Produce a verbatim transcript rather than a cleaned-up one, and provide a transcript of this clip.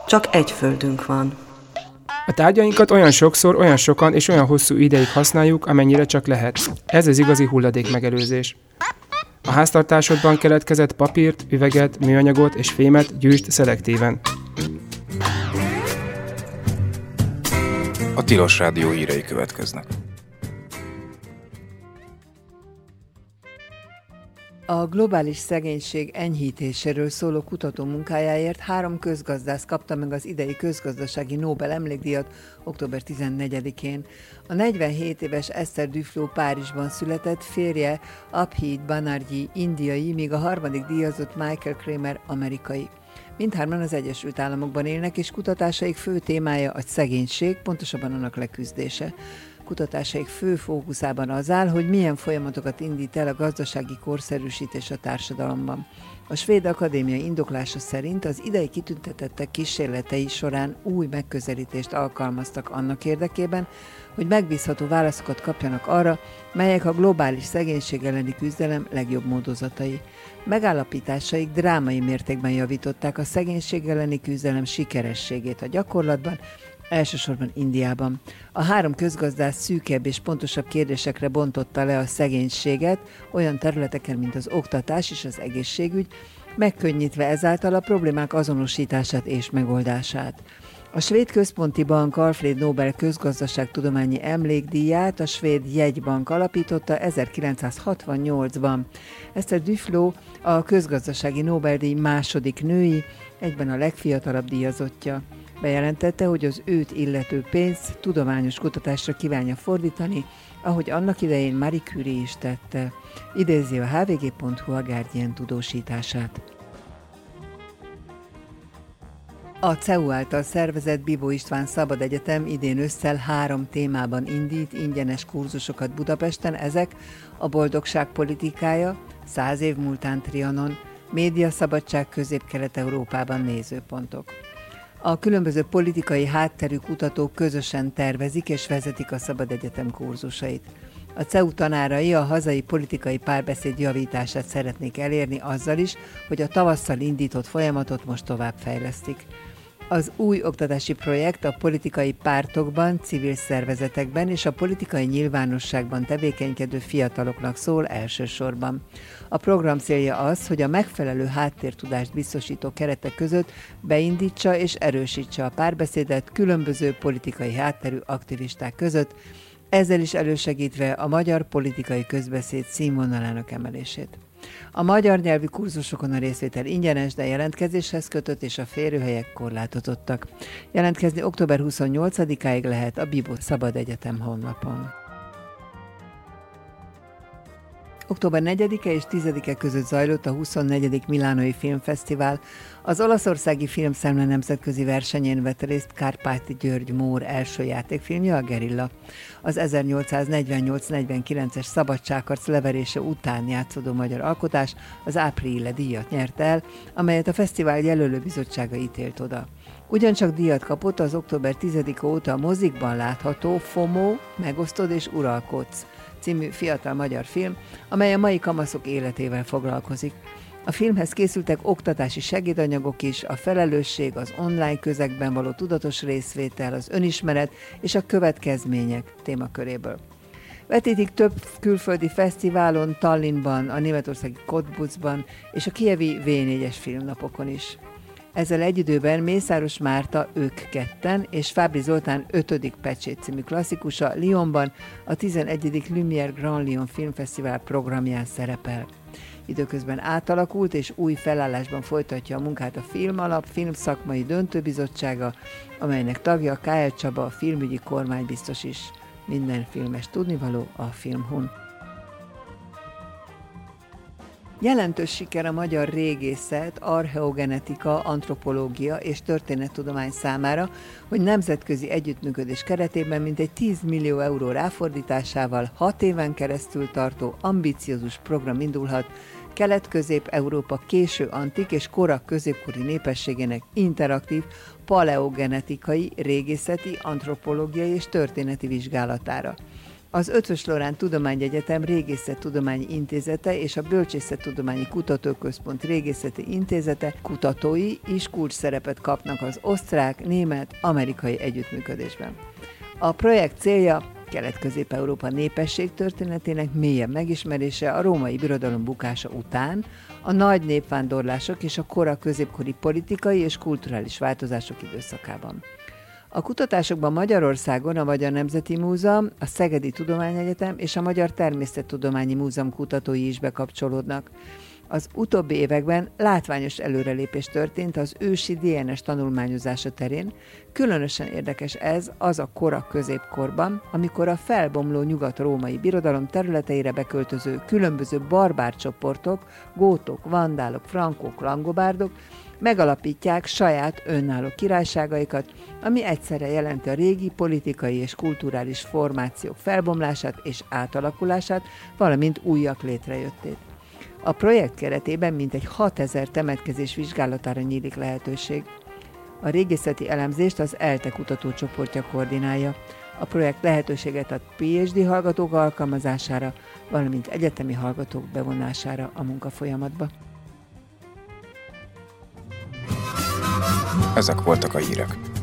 Csak egy földünk van. A tárgyainkat olyan sokszor, olyan sokan és olyan hosszú ideig használjuk, amennyire csak lehet. Ez az igazi hulladékmegelőzés. A háztartásodban keletkezett papírt, üveget, műanyagot és fémet gyűjtsd szelektíven. A Tilos Rádió hírei következnek. A globális szegénység enyhítéséről szóló kutató munkájáért három közgazdász kapta meg az idei közgazdasági Nobel emlékdíjat október tizennegyedikén. A negyvenhét éves Esther Duflo Párizsban született, férje Abhijit Banerjee indiai, míg a harmadik díjazott Michael Kramer amerikai. Mindhárman az Egyesült Államokban élnek, és kutatásaik fő témája a szegénység, pontosabban annak leküzdése. Kutatásaik fő fókuszában az áll, hogy milyen folyamatokat indít el a gazdasági korszerűsítés a társadalomban. A Svéd Akadémia indoklása szerint az idei kitüntetettek kísérletei során új megközelítést alkalmaztak annak érdekében, hogy megbízható válaszokat kapjanak arra, melyek a globális szegénység elleni küzdelem legjobb módozatai. Megállapításaik drámai mértékben javították a szegénység elleni küzdelem sikerességét a gyakorlatban, elsősorban Indiában. A három közgazdász szűkebb és pontosabb kérdésekre bontotta le a szegénységet, olyan területeken, mint az oktatás és az egészségügy, megkönnyítve ezáltal a problémák azonosítását és megoldását. A Svéd Központi Bank Alfred Nobel közgazdaságtudományi emlékdíját a Svéd Jegybank alapította ezerkilencszázhatvannyolcban. Esther Duflo a közgazdasági Nobel-díj második női, egyben a legfiatalabb díjazottja. Bejelentette, hogy az őt illető pénzt tudományos kutatásra kívánja fordítani, ahogy annak idején Marie Curie is tette. Idézi a há vé gé pont hú a Guardian tudósítását. A cé e u által szervezett Bibó István Szabad Egyetem idén ősszel három témában indít ingyenes kurzusokat Budapesten, ezek a boldogság politikája, száz év múltán Trianon, médiaszabadság Közép-Kelet-Európában nézőpontok. A különböző politikai hátterű kutatók közösen tervezik és vezetik a Szabad Egyetem kurzusait. A cé e u tanárai a hazai politikai párbeszéd javítását szeretnék elérni azzal is, hogy a tavasszal indított folyamatot most továbbfejlesztik. Az új oktatási projekt a politikai pártokban, civil szervezetekben és a politikai nyilvánosságban tevékenykedő fiataloknak szól elsősorban. A program célja az, hogy a megfelelő háttértudást biztosító keretek között beindítsa és erősítse a párbeszédet különböző politikai hátterű aktivisták között, ezzel is elősegítve a magyar politikai közbeszéd színvonalának emelését. A magyar nyelvű kurzusokon a részvétel ingyenes, de jelentkezéshez kötött és a férőhelyek korlátozottak. Jelentkezni október huszonnyolcadikáig lehet a Bibó Szabad Egyetem honlapon. október negyedike és tizedike között zajlott a huszonnegyedik Milánói Filmfesztivál. Az olaszországi filmszemle nemzetközi versenyén vett részt Kárpáti György Mór első játékfilmje, a Gerilla. Az ezernyolcszáznegyvennyolc negyvenkilences szabadságharc leverése után játszódó magyar alkotás az Aprile díjat nyert el, amelyet a fesztivál jelölőbizottsága ítélt oda. Ugyancsak díjat kapott az október tizedike óta a mozikban látható FOMO, Megosztod és Uralkodsz című fiatal magyar film, amely a mai kamaszok életével foglalkozik. A filmhez készültek oktatási segédanyagok is, a felelősség, az online közegben való tudatos részvétel, az önismeret és a következmények témaköréből. Vetítik több külföldi fesztiválon, Tallinnban, a németországi Cottbusban és a kijevi vé négyes filmnapokon is. Ezzel egy időben Mészáros Márta Ők ketten és Fábri Zoltán ötödik pecsét című klasszikusa Lyonban a tizenegyedik Lumière Grand Lyon Filmfesztivál programján szerepel. Időközben átalakult és új felállásban folytatja a munkát a Filmalap Filmszakmai Döntőbizottsága, amelynek tagja K L Csaba, a filmügyi kormánybiztos is. Minden filmes tudnivaló a Filmhun. Jelentős siker a magyar régészet, archeogenetika, antropológia és történettudomány számára, hogy nemzetközi együttműködés keretében mintegy tíz millió euró ráfordításával hat éven keresztül tartó ambiciózus program indulhat Kelet-Közép-Európa késő antik és kora középkori népességének interaktív paleogenetikai, régészeti, antropológiai és történeti vizsgálatára. Az Eötvös Loránd Tudományegyetem Régészettudományi Intézete és a Bölcsészettudományi Kutatóközpont Régészeti Intézete kutatói is kulcsszerepet kapnak az osztrák-német-amerikai együttműködésben. A projekt célja Kelet-Közép-Európa népességtörténetének mélyebb megismerése a római birodalom bukása után, a nagy népvándorlások és a kora középkori politikai és kulturális változások időszakában. A kutatásokban Magyarországon a Magyar Nemzeti Múzeum, a Szegedi Tudományegyetem és a Magyar Természettudományi Múzeum kutatói is bekapcsolódnak. Az utóbbi években látványos előrelépés történt az ősi dé en es tanulmányozása terén. Különösen érdekes ez az a kora középkorban, amikor a felbomló nyugat-római birodalom területeire beköltöző különböző barbár csoportok, gótok, vandálok, frankok, langobárdok megalapítják saját önálló királyságaikat, ami egyszerre jelenti a régi politikai és kulturális formációk felbomlását és átalakulását, valamint újak létrejöttét. A projekt keretében mintegy hatezer temetkezés vizsgálatára nyílik lehetőség. A régészeti elemzést az ELTE kutatócsoportja koordinálja. A projekt lehetőséget ad pé há dé hallgatók alkalmazására, valamint egyetemi hallgatók bevonására a munkafolyamatba. Ezek voltak a hírek.